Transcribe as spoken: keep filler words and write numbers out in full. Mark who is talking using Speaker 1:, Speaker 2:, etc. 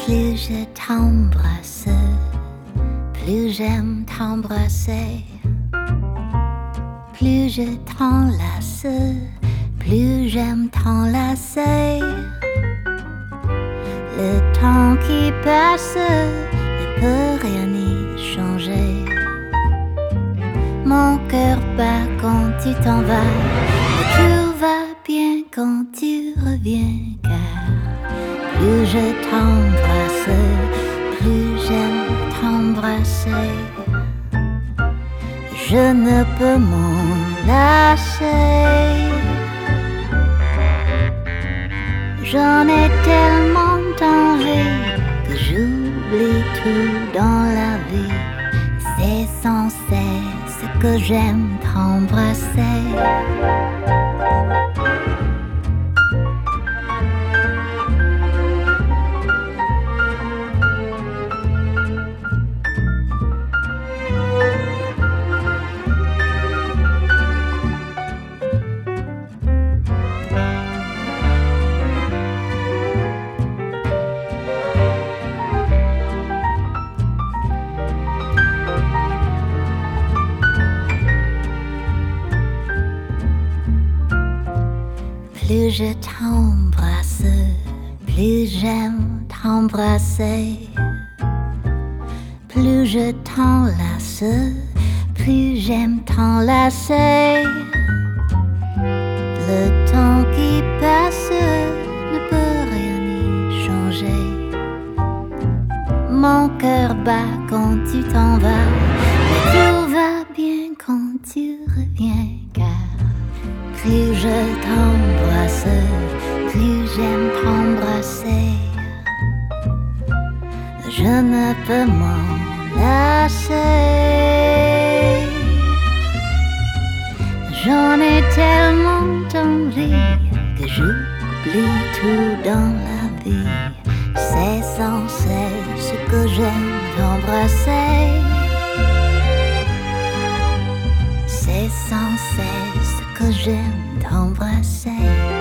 Speaker 1: Plus je t'embrasse, plus j'aime t'embrasser. Plus je t'enlace, plus j'aime t'enlacer. Le temps qui passe ne peut rien y changer. Mon cœur bat quand tu t'en vas, mais tout va bien quand tu reviens. Car plus je t'embrasse, plus j'aime t'embrasser. Je ne peux m'en lâcher. J'en ai tellement envie que j'oublie tout dans la vie. C'est sans cesse que j'aime t'embrasser. Plus je t'embrasse, plus j'aime t'embrasser. Plus je t'enlace, plus j'aime t'enlacer. Le temps qui passe ne peut rien y changer. Mon cœur bat quand tu t'en vas, mais tout va bien quand tu reviens. Car plus je t'embrasse, plus j'aime t'embrasser. Je ne peux m'en lâcher. J'en ai tellement envie que j'oublie tout dans la vie. C'est sans cesse que j'aime t'embrasser. C'est sans cesse que j'aime t'embrasser.